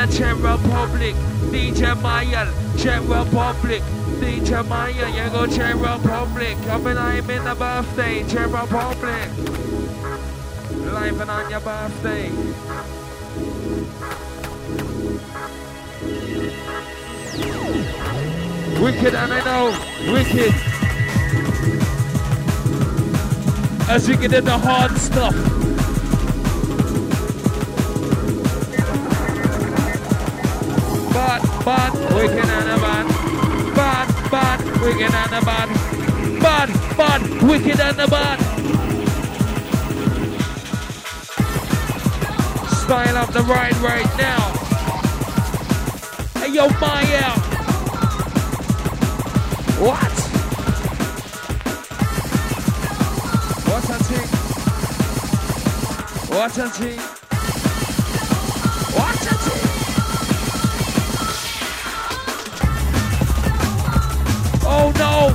Czech Republic, DJ Mayan, Czech Republic, DJ Mayan, you go Czech Republic. I'm in the birthday, Czech Republic. Live and on your birthday. Wicked, and I know, wicked. As we get in the hard stuff. Bad, wicked and a bad. Bad, wicked and a bad. Bad, wicked and a bad. Style up the ride right now. Hey yo, Maya. What? What a thing. What a thing. What a thing. Oh no!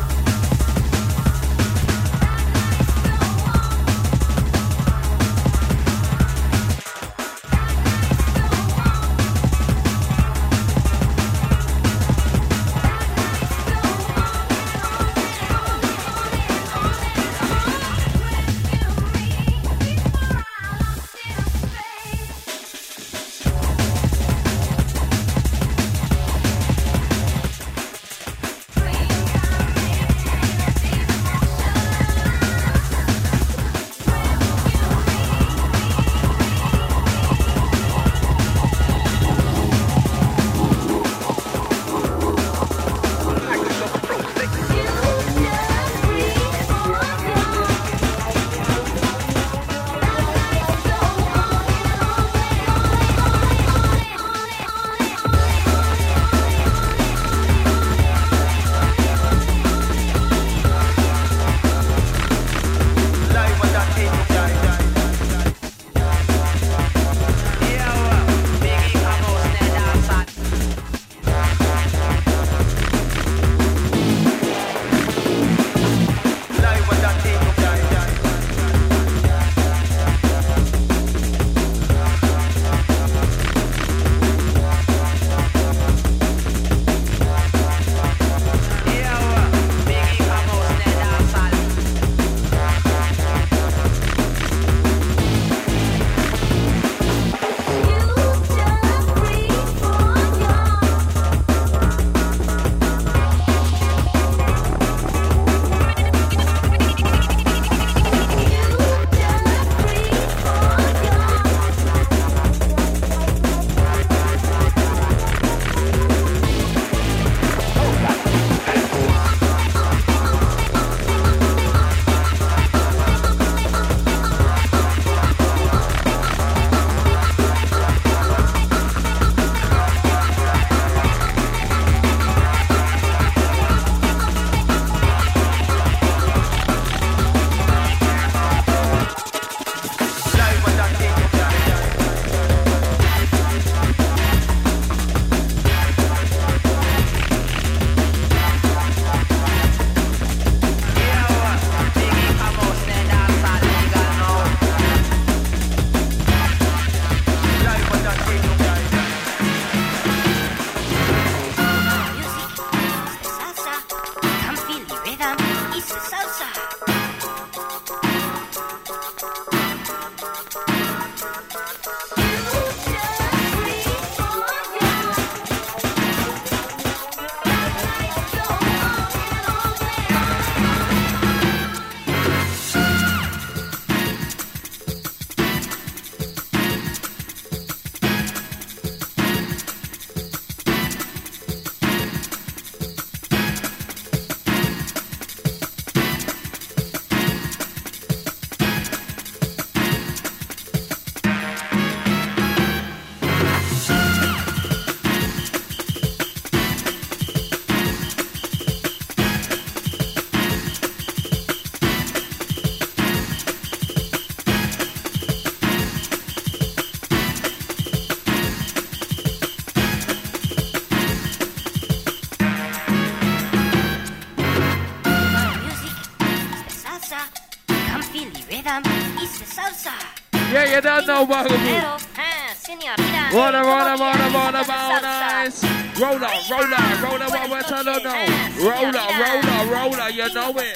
Yeah, you don't know about me. Señorita. Roll nice. Roller, what we're telling now. Roller, you know it.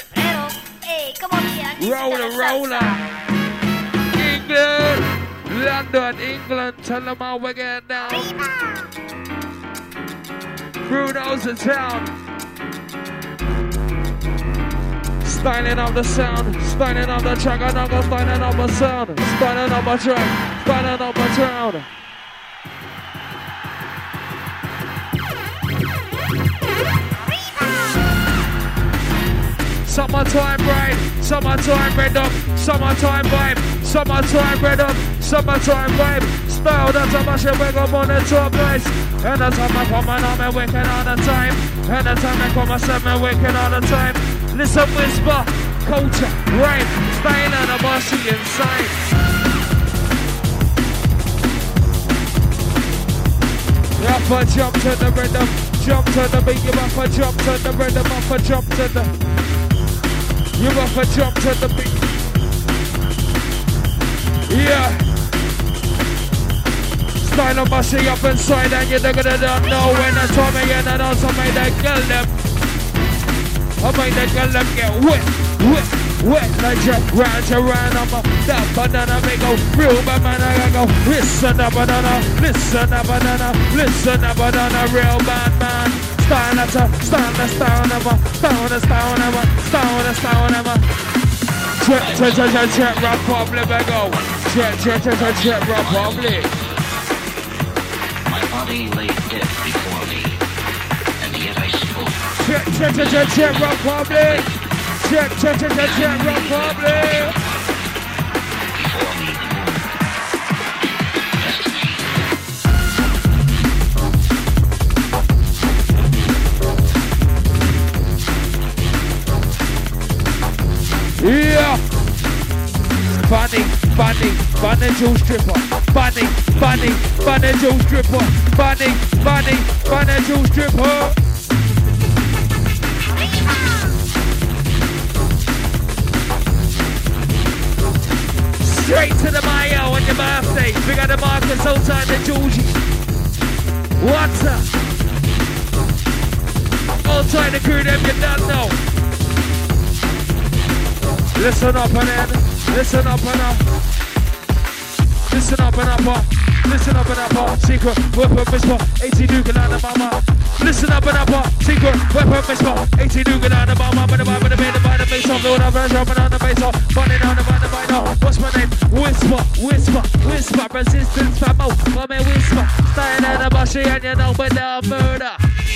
Roller. England, London, England, tell them how we're getting down. Bruno's in town. Styling up the sound, styling up the track, and I'm gonna styling up the sound, styling up the track, styling up the sound. Summertime ride, summertime rhythm, summertime vibe, summertime rhythm, summertime vibe. Style that's a mash and wake up on the top place. And the time I come and I'm waking all the time. And the time I come and I'm waking all the time. Listen, whisper, culture, rhyme, style and a bossy inside. You have to jump to the rhythm, jump to the beat. You have to jump to the rhythm, you have to jump to the. You have to jump to the beat. Yeah. Style of mashing up inside and you're gonna don't know when I told me and I also made that girl them. I made that girl them get wet. Like you round, I'm a that banana may go real bad man, I gotta go. Listen up banana, real bad man. Style Czech Republic, I go. Czech Republic. My body lay dead before me, and yet I spoke. Czech Republic. Czech Republic. Before me, yeah. Bunny Joe stripper. Bunny Joe stripper. Bunny Joe stripper. Straight to the Mayo on your birthday. We got the Marcus outside the Georgie. What's up? Outside the crew, them you don't know. Listen up and then, listen up and up. Listen up and up, listen up and up. Secret weapon whisper, 80 Dugan on the mama. Listen up and up, secret weapon whisper, 80 Dugan on the mama. But the bass off, the one jumping on the bass off, running on the vinyl. What's my name? Whisper, resistance for more. Come and whisper, staying in the bushy and you know but the murder.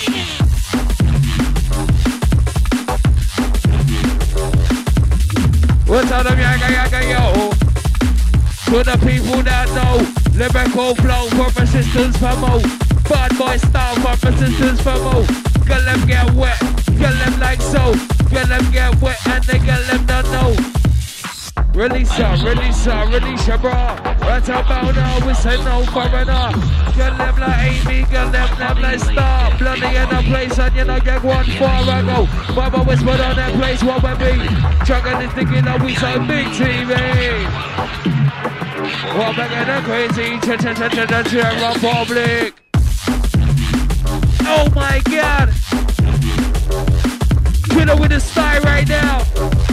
What's out of yaga yo? To the people that know, lyrical flow for resistance for more. Bad boy style for resistance for more. Get them get wet, get them like so. Get them get wet and they get them don't know. Release ya, bro. Right about now, we say no foreigner. Get them like Amy, get them like Star. Bloody in the place and you know get one far ago. Baba whispered on that place, what we be? Chugging this thinking that we so big TV. What making a crazy Republic. Oh my God. Killer with the style right now.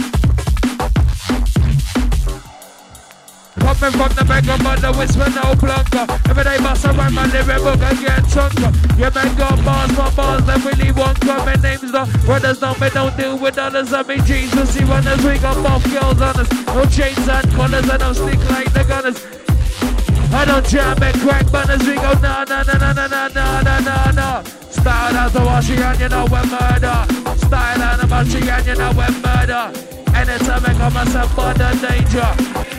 Coming from the mega mother, whisper no plunker. Every day bust around my lyric book, I get chunker. Yeah, man, got bars, my bars, that really won't come. My name's the brothers, no, we don't deal with others. I mean, Jesus, see runners, we got buff girls on us. No chains and collars, I don't stick like the gunners. I don't jam and crack banners, we go no. Style out the washing and you know we're murder. Style out the washing and you know we're murder. Anytime I come myself under danger.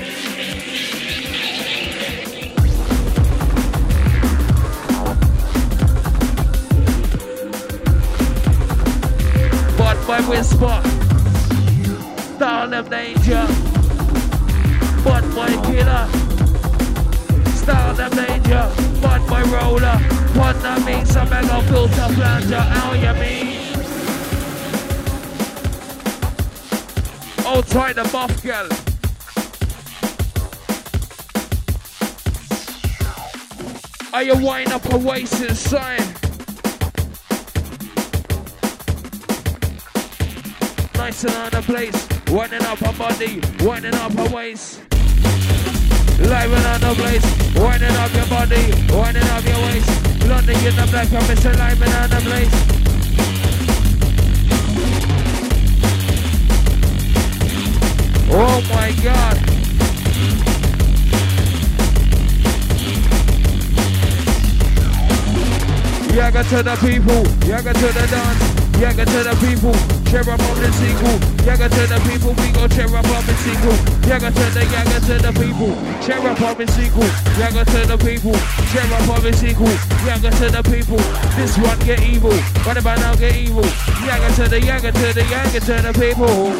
But my whisper, style of danger. But my killer, style of danger. But my roller, what that means I mega filter flanger. How you mean? Oh, try the buff girl. Are you wind up a waist inside? Nice and on the place. Winding up her body, winding up her waist. Live and on the place. Winding up your body, winding up your waist. London in the black, I'm Mr. Live and on the place. Oh my God. Yaga to the people, yaga to the dance, yaga to the people, cheer up on the sequel, yaga to the people, we go cheer up on the sequel, yaga to the people, cheer up on the sequel, yaga to the people, cheer up on the sequel, yaga to the people, this one get evil, what about now get evil, yaga to the people.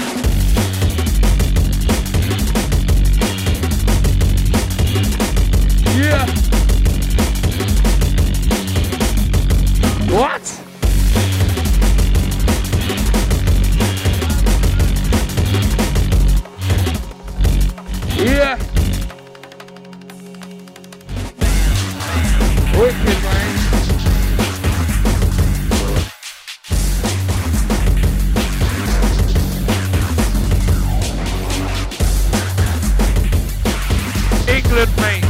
Yeah. What? Yeah. Wicked, man. England, mate.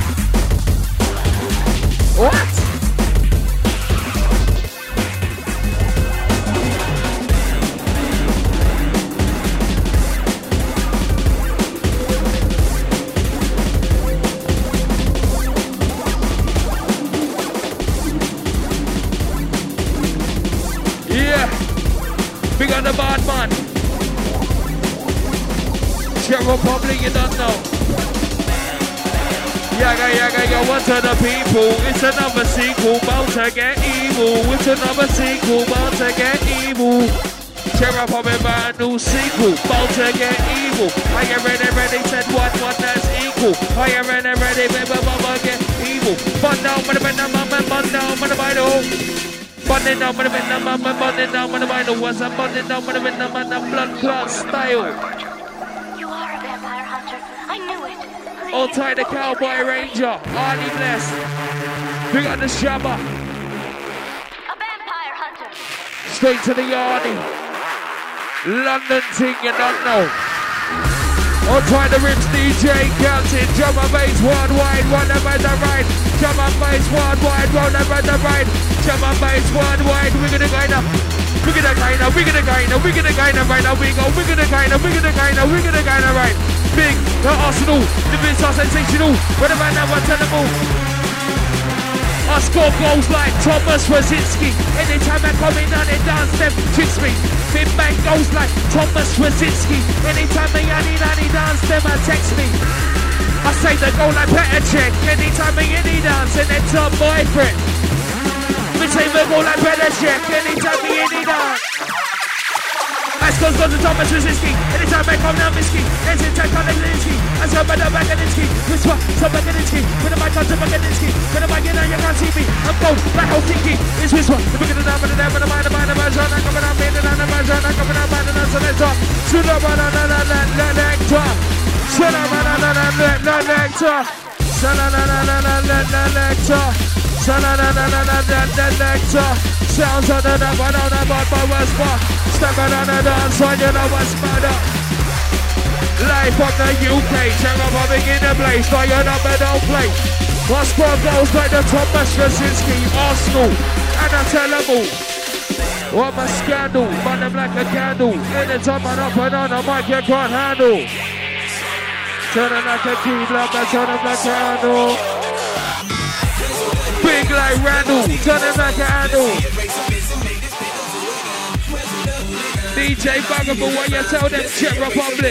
What? Big on the bad man. Czech Republic, you don't know. Yaga, one to the people. It's another sequel, bound to get evil. It's another sequel, bound to get evil. Czech Republic, brand new sequel, bound to get evil. Are you ready? Said one that's equal. Are you ready, baby, mama, get evil. Bun down, bun down, bun down. Bunding down with the bunding down with the vinyl. Was a bunding down with the blood clot style. You are a vampire hunter. I knew it. All tied the cowboy ranger. Arnie blessed. We got the shabba. A vampire hunter. Straight to the Arnie. London thing you don't know. All tied the rips DJ counting. Drum and bass worldwide. One about the right. Drum and bass worldwide. One about the right. Jump and bass worldwide, we're gonna right now, right now, we gonna right. Big, the Arsenal, the Vince are sensational, what about now, what's on the move? I score goals like Thomas Wazinski, anytime I come in and it dance, them tricks me. Big bang goals like Thomas Wazinski, anytime I dance, them I text me. I say the goal like Petr Cech, anytime I dance, and it's a boyfriend. We say the goal like Petr Cech, anytime we in it on. Ice goes to Thomas Wazinski, anytime I come down Minsky, let's attack on Lelinski, I saw better Baganinsky, whisper, so Baganinsky, when the mic comes to Baganinsky, when the mic in you can't see me, I'm cold, like Helsinki, it's whisper, the bigger the down, but the down, but the mind, I'm coming out, made it on the version, I'm coming out, and that's the nectar, shoot up on the nectar, shoot up on the nectar, sounds on the number, on the board by Westbar. Stepping on the dance on, you know what's better. Live from the UK, Czech Republic in the place, but you know we don't play. What's squad goes like the Thomas Wazinski, Arsenal, and a terrible. What a scandal, burn them like a candle. Anytime I'm up and on the mic, you can't handle. Turn them like a key block, I turn them like a handle. Big like Randall, turn them like a handle. DJ Bugaboo, what you tell them? Czech Republic.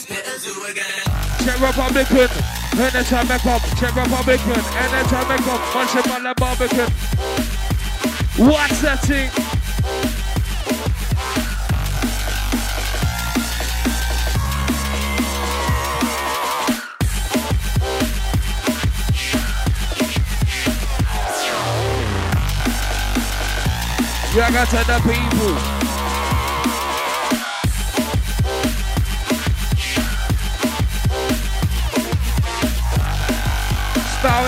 Czech Republican, anytime I come. Czech Republican, anytime I come. Once you're on the Barbican. What's that thing? Yaga to the people. Star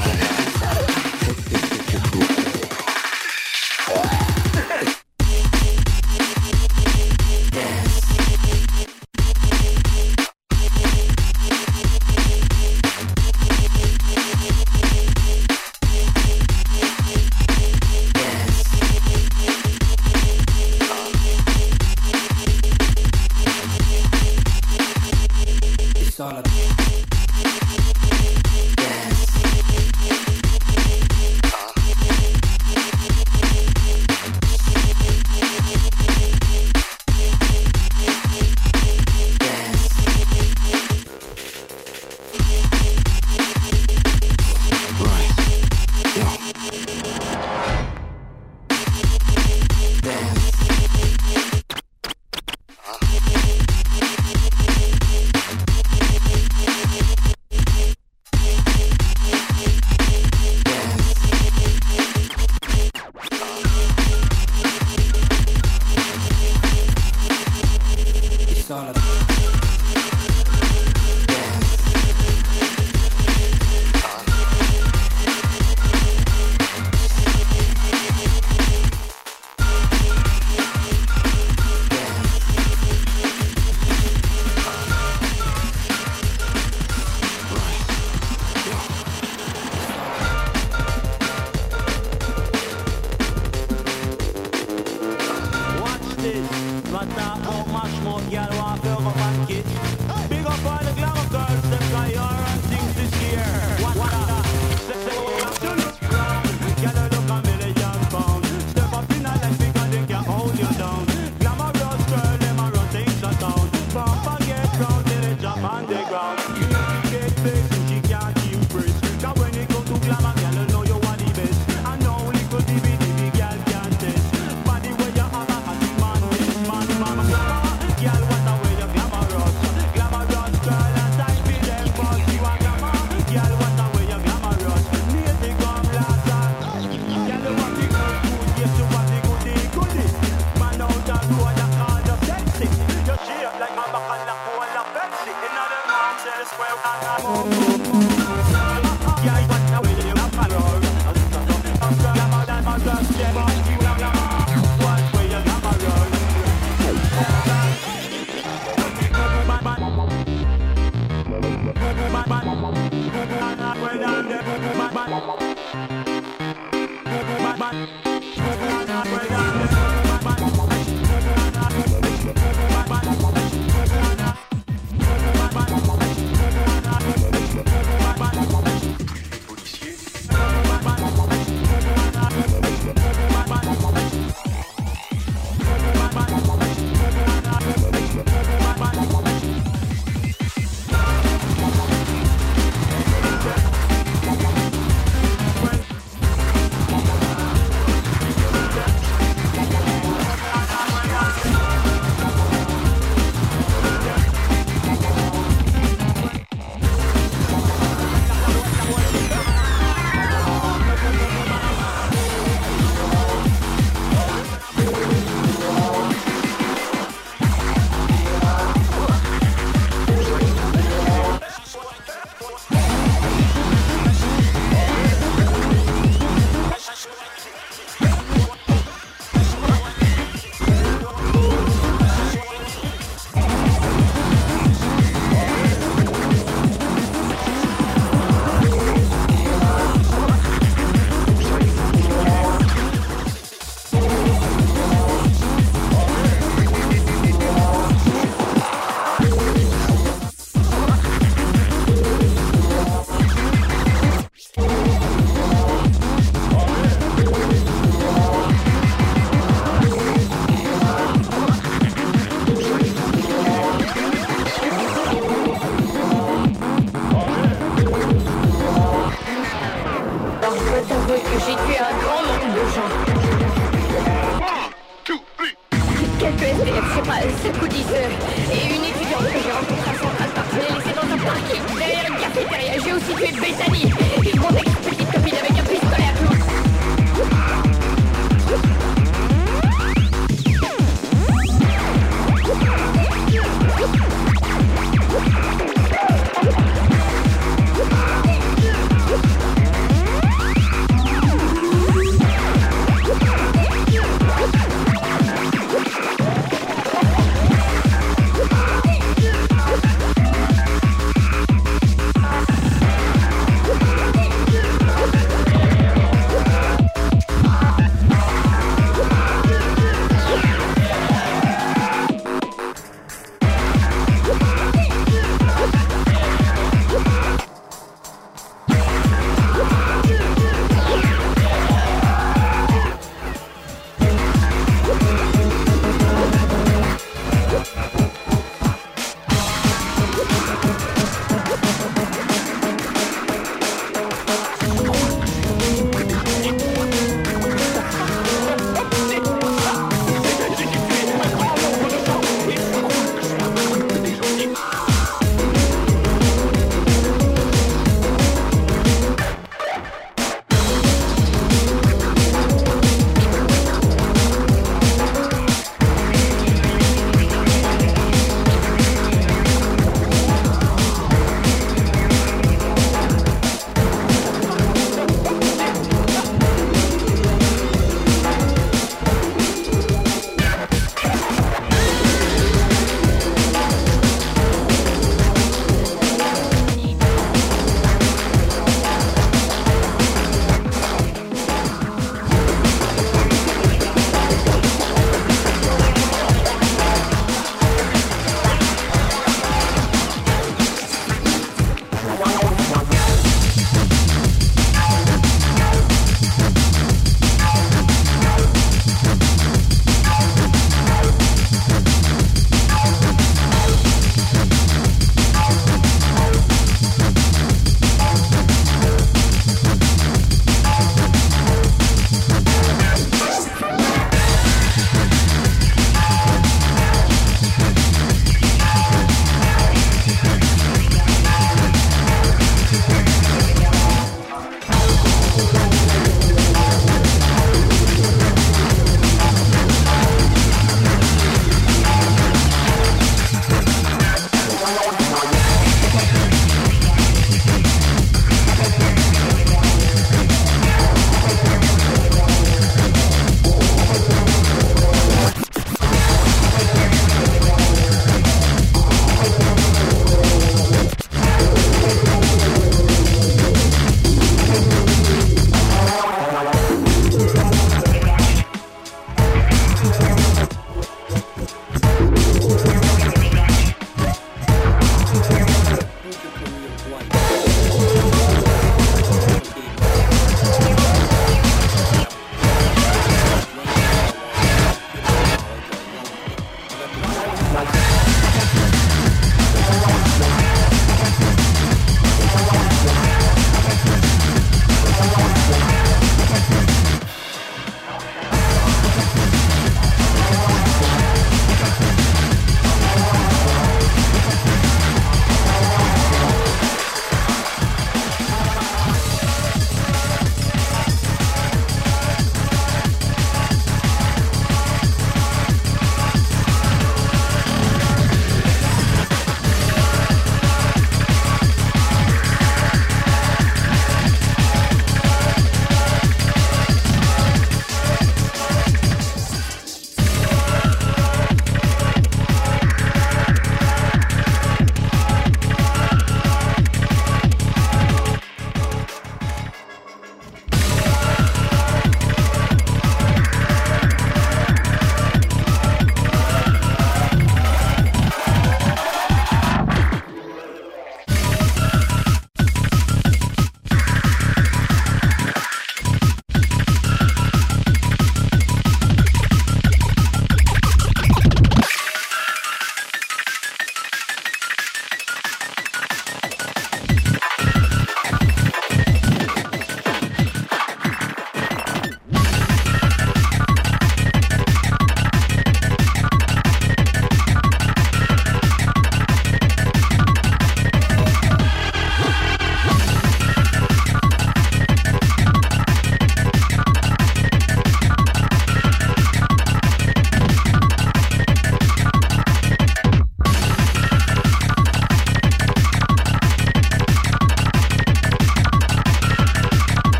Mama.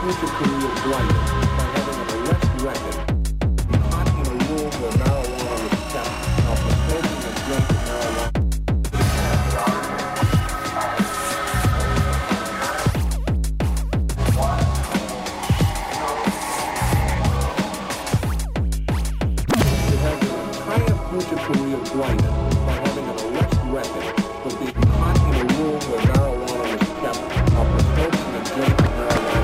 future career blighted by having an arrest record. Hot in a room where marijuana was kept, after smoking and drinking marijuana. Future career blighted by having an arrest record for being hot in a room where marijuana was kept, after smoking and drinking marijuana.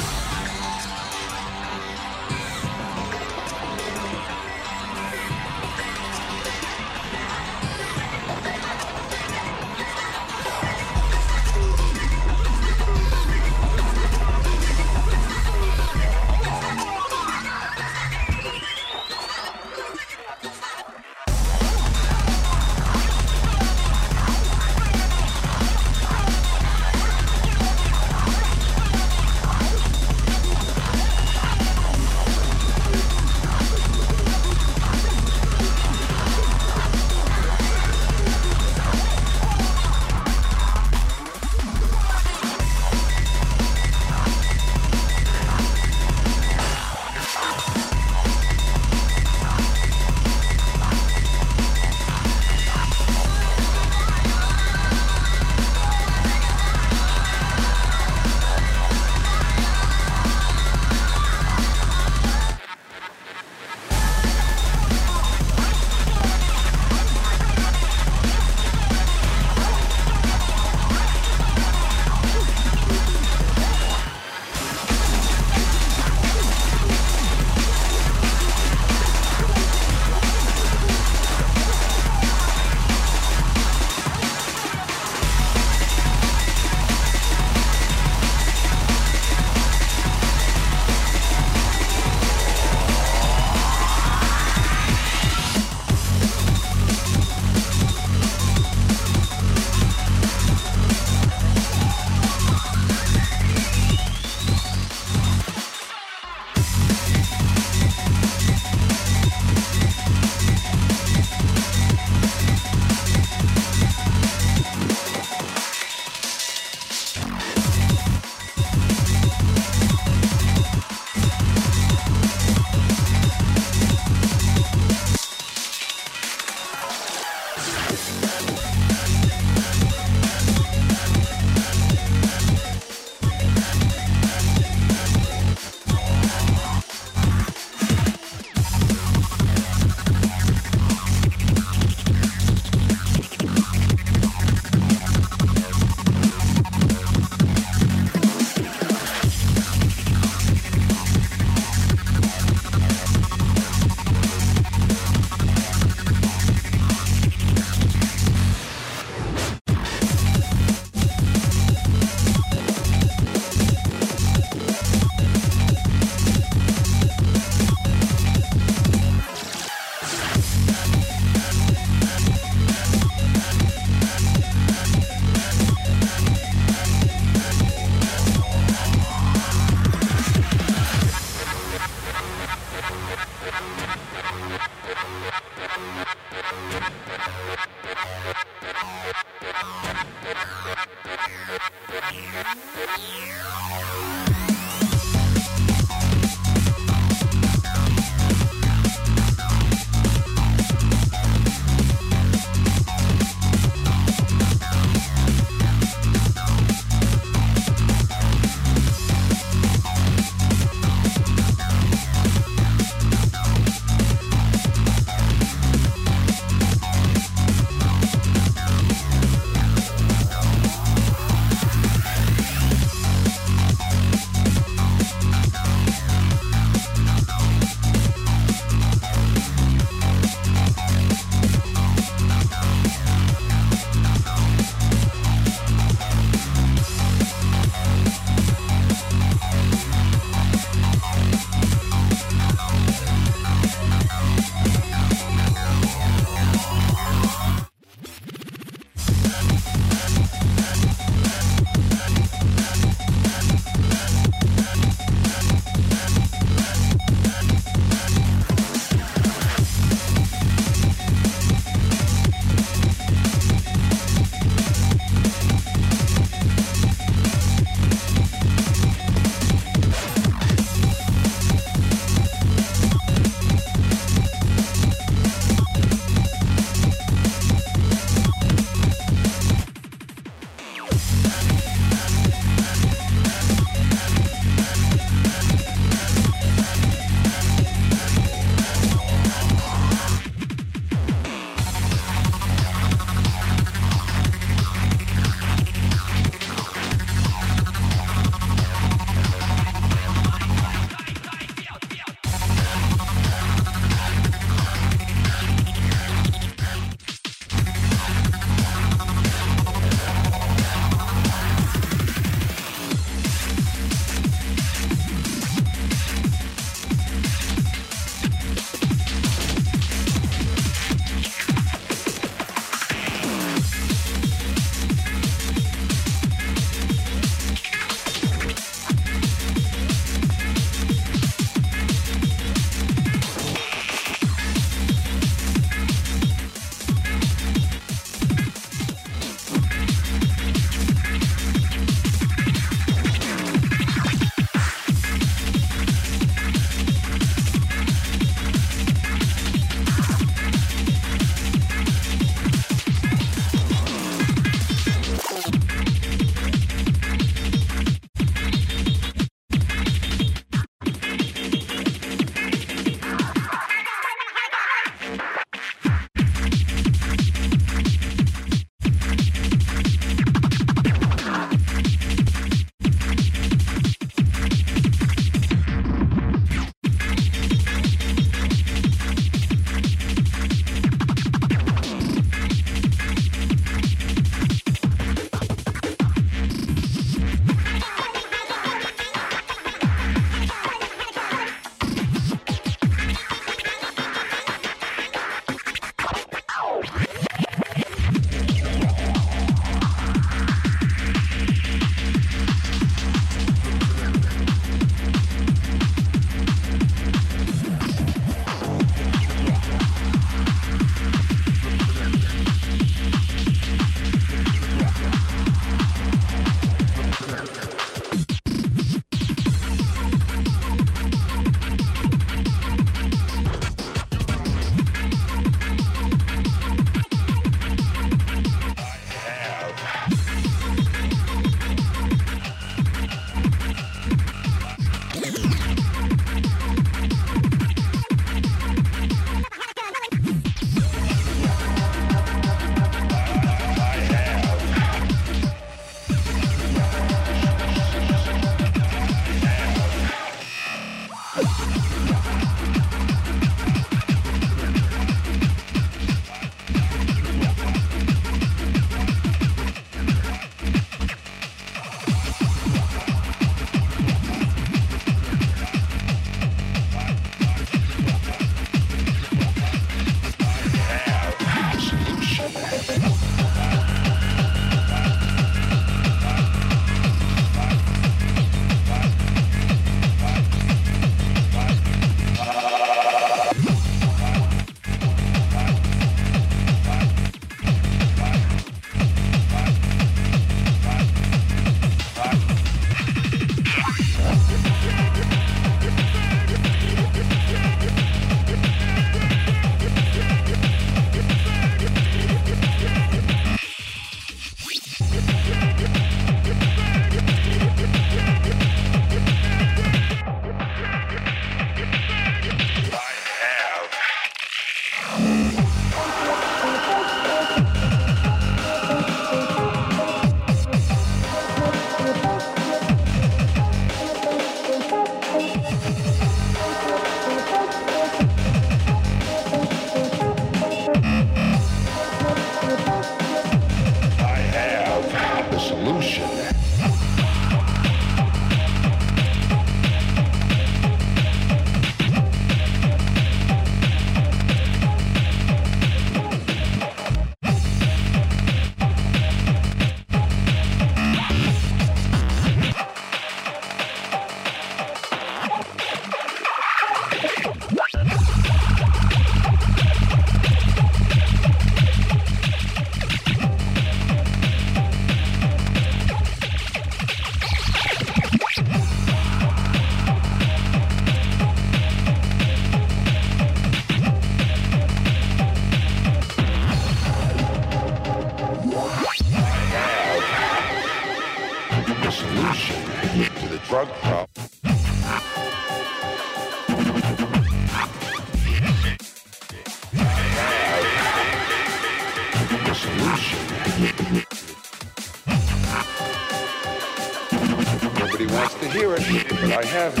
hear it, but I haven't.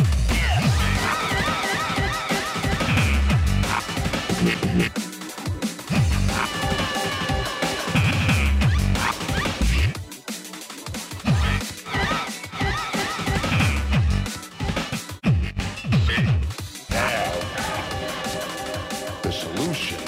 The solution.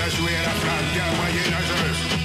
à jouer à la flamme bien moyenâgeuse.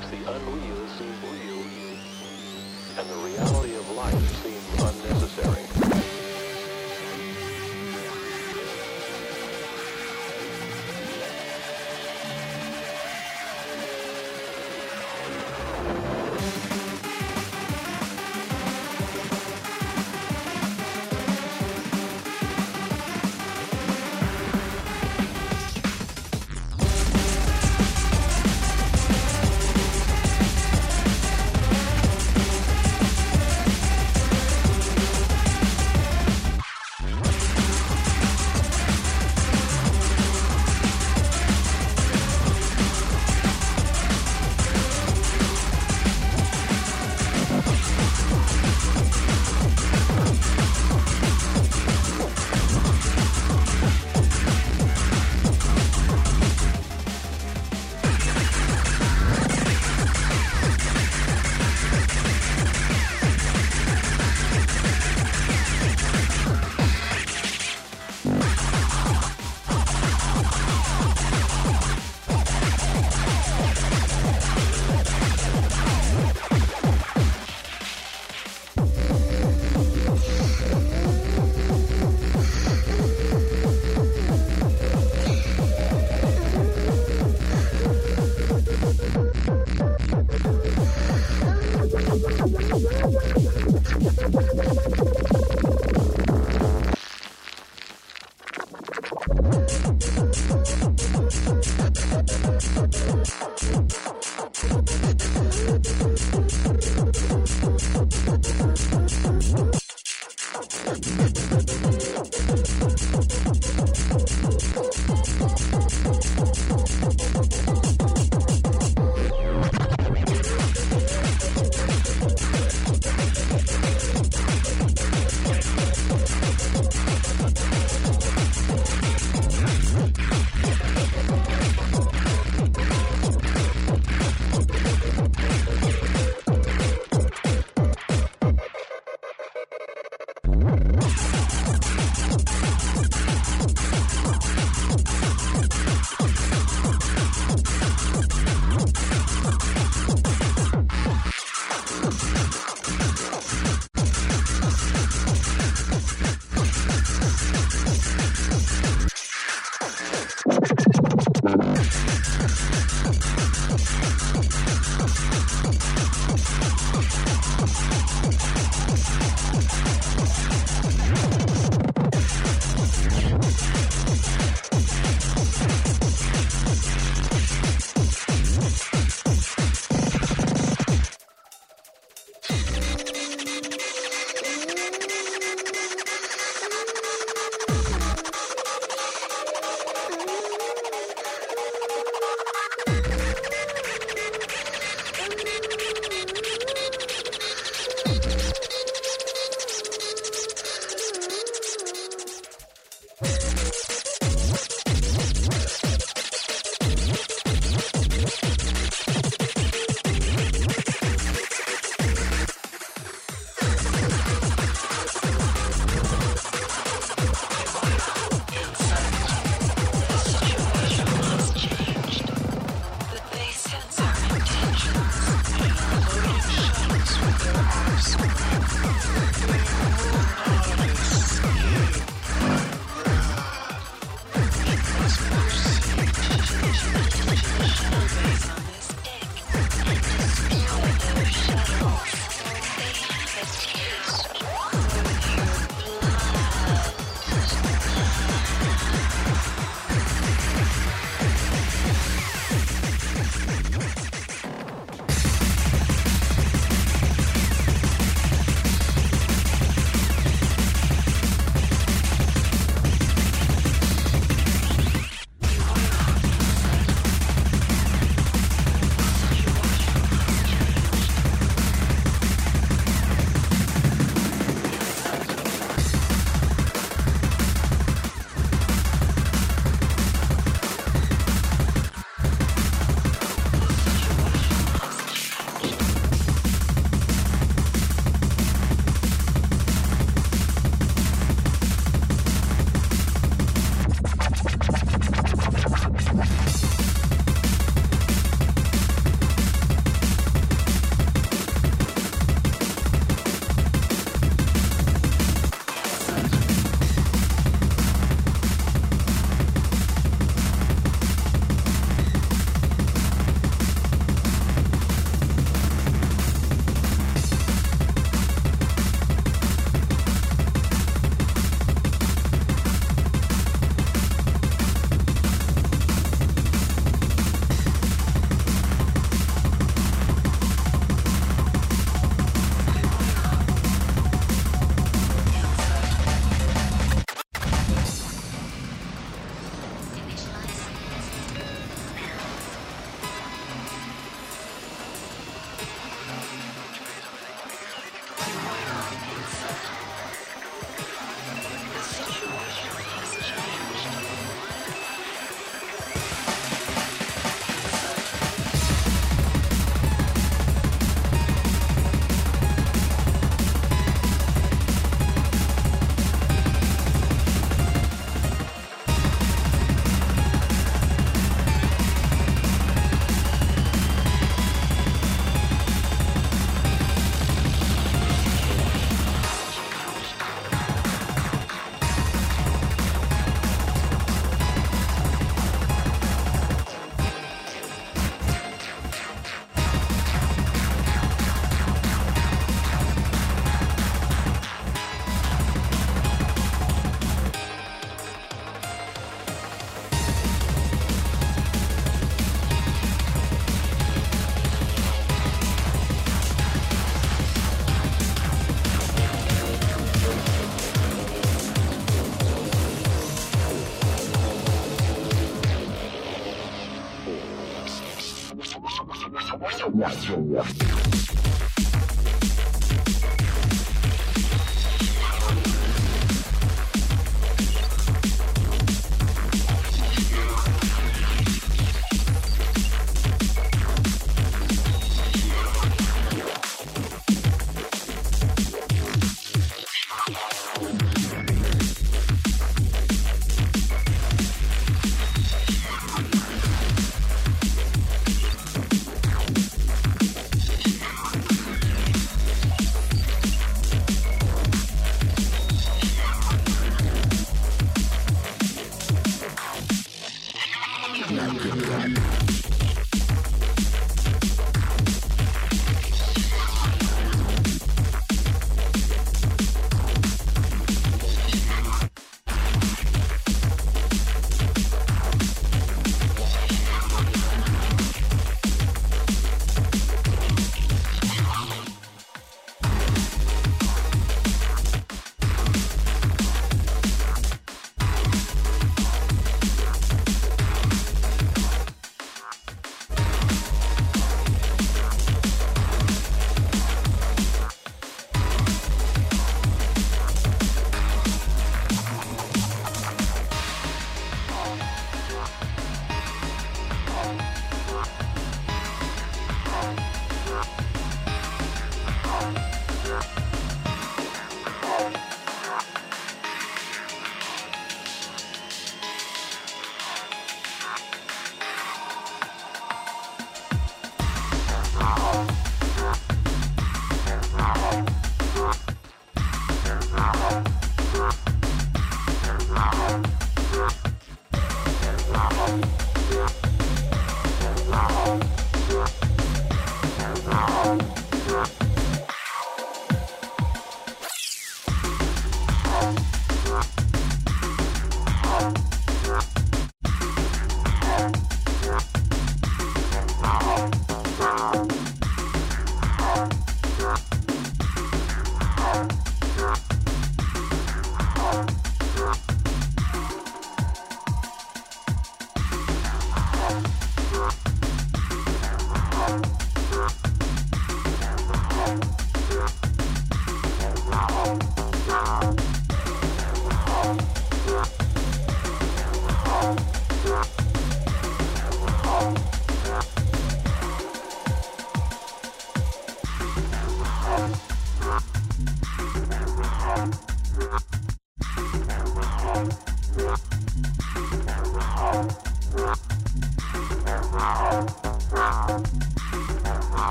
makes the unreal seem real, and the reality of life seem unnecessary.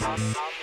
up, up.